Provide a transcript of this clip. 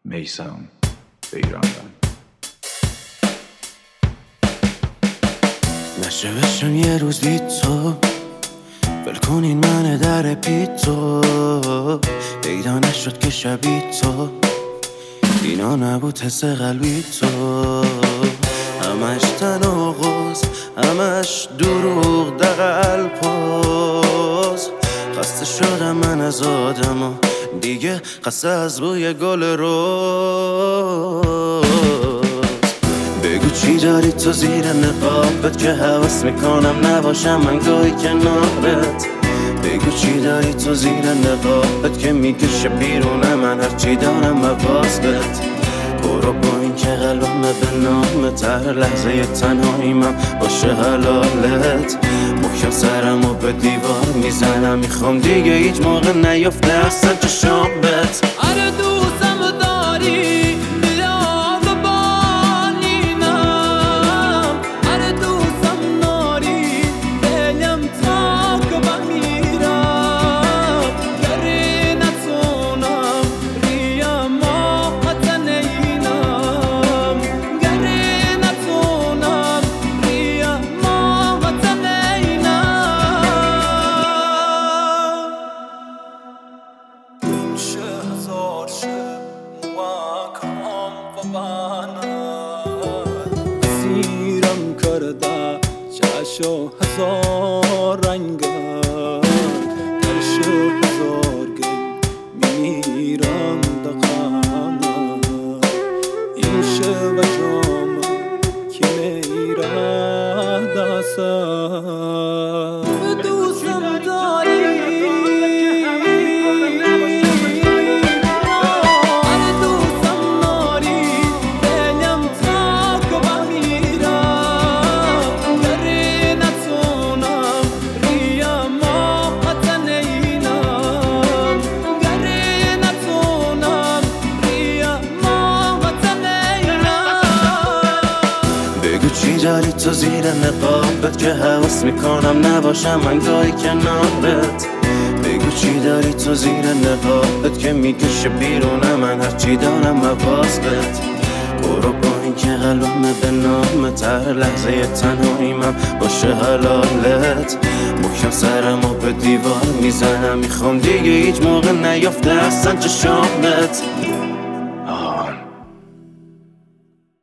میثم بیرانوند. نشه بشم یه روز بی تو، ول کنین من در بی تو، پیدا نشد که شبی تو اینا نبود حس قلبی تو، همش تناقض همش دروغ دقل پاس. خسته شدم من از آدما دیگه، خسته از بوی گل روز. بگو چی داری تو زیر نقابت که حواس میکنم نباشم من گاهی کنارت. بگو چی داری تو زیر نقابت که میکشه بیرون من هرچی دارم مواظبت. برو با این که قلبم به نامت، هر لحظه تنهاییم باشه حلالت. محکم سرمو به دیوار میزنم، میخوام دیگه هیچ موقع نیفته اصلا چشامت. آره دوستم داری سیرم کرده چشم هزار رنگت، درش هزار گل میمیرم دقامت. این شب جام که میره دستم. دوستم داری چی داری تو زیر نقابت که حواس میکنم نباشم من گاهی کنارت. بگو چی داری تو زیر نقابت که میکشه بیرون من هرچی دارم مواظبت. برو با این که قلبم به نامت، هر لحظه تنهاییم باشه حلالت. محکم سرمو به دیوار میزنم، میخوام دیگه هیچ موقع نیفته اصلا چشامت.